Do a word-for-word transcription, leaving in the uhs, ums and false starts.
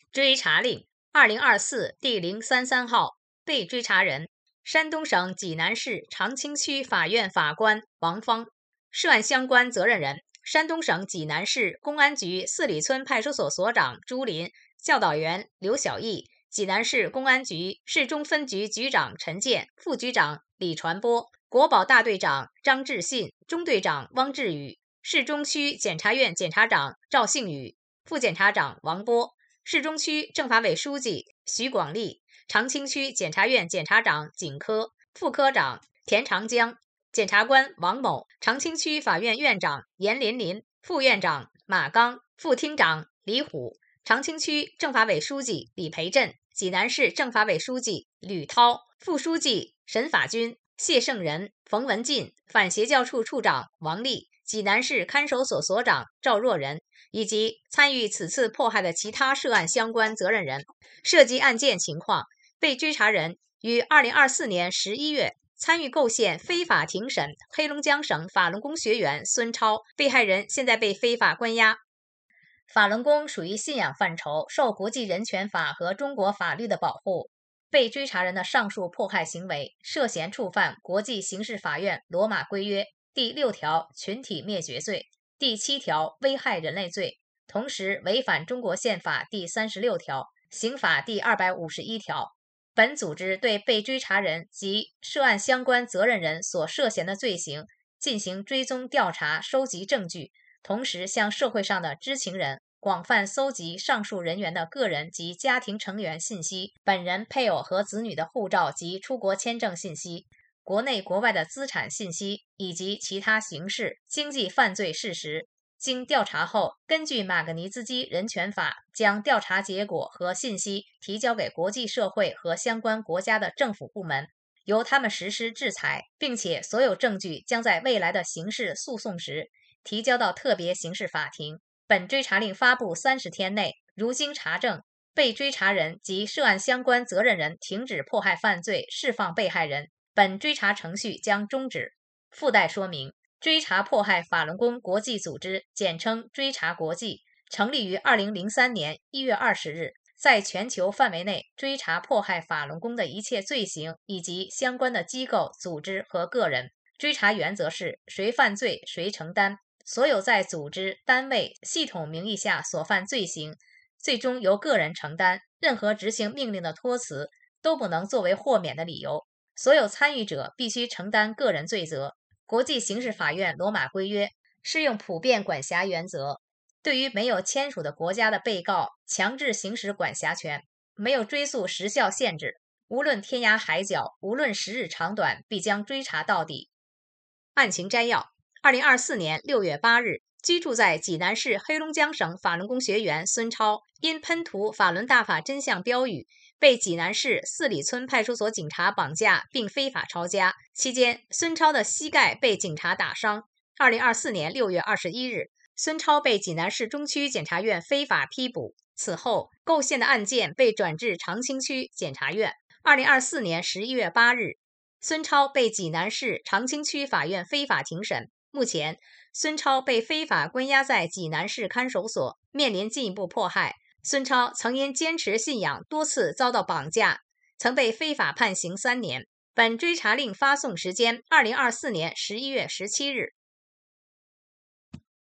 追查令二零二四第零三三号，被追查人：山东省济南市长清区法院法官王芳，涉案相关责任人：山东省济南市公安局四里村派出所所长朱林，教导员刘小艺，济南市公安局市中分局局长陈建，副局长李传波，国保大队长张志信，中队长汪志宇，市中区检察院检察长赵幸宇，副检察长王波，市中区政法委书记徐广利，长清区检察院检察长景科，副科长田长江，检察官王某，长清区法院院长严林林，副院长马刚，副厅长李虎，长清区政法委书记李培振，济南市政法委书记吕涛，副书记沈法军、谢胜仁、冯文进，反邪教处处长王丽，济南市看守所所长赵若仁，以及参与此次迫害的其他涉案相关责任人。涉及案件情况，被追查人于二零二四年十一月参与构陷非法庭审黑龙江省法轮功学员孙超，被害人现在被非法关押。法轮功属于信仰范畴，受国际人权法和中国法律的保护。被追查人的上述迫害行为涉嫌触犯国际刑事法院罗马规约第六条群体灭绝罪、第七条危害人类罪，同时违反中国宪法第三十六条、刑法第二百五十一条。本组织对被追查人及涉案相关责任人所涉嫌的罪行进行追踪调查，收集证据，同时向社会上的知情人广泛搜集上述人员的个人及家庭成员信息，本人、配偶和子女的护照及出国签证信息，国内国外的资产信息以及其他刑事、经济犯罪事实。经调查后，根据马格尼兹基人权法，将调查结果和信息提交给国际社会和相关国家的政府部门，由他们实施制裁，并且所有证据将在未来的刑事诉讼时提交到特别刑事法庭。本追查令发布三十天内，如经查证，被追查人及涉案相关责任人停止迫害犯罪，释放被害人，本追查程序将终止。附带说明：追查迫害法轮功国际组织，简称追查国际，成立于二零零三年一月二十日，在全球范围内追查迫害法轮功的一切罪行以及相关的机构、组织和个人。追查原则是谁犯罪谁承担，所有在组织、单位、系统名义下所犯罪行，最终由个人承担，任何执行命令的托辞都不能作为豁免的理由，所有参与者必须承担个人罪责。国际刑事法院罗马规约适用普遍管辖原则，对于没有签署的国家的被告强制行使管辖权，没有追溯时效限制，无论天涯海角，无论时日长短，必将追查到底。案情摘要：二零二四年六月八日，居住在济南市黑龙江省法轮功学员孙超因喷涂法轮大法真相标语，被济南市四里村派出所警察绑架并非法抄家。期间，孙超的膝盖被警察打伤。二零二四年六月二十一日，孙超被济南市中区检察院非法批捕。此后，构陷的案件被转至长清区检察院。二零二四年十一月八日，孙超被济南市长清区法院非法庭审。目前，孙超被非法关押在济南市看守所，面临进一步迫害。孙超曾因坚持信仰多次遭到绑架，曾被非法判刑三年。本追查令发送时间：二零二四年十一月十七日。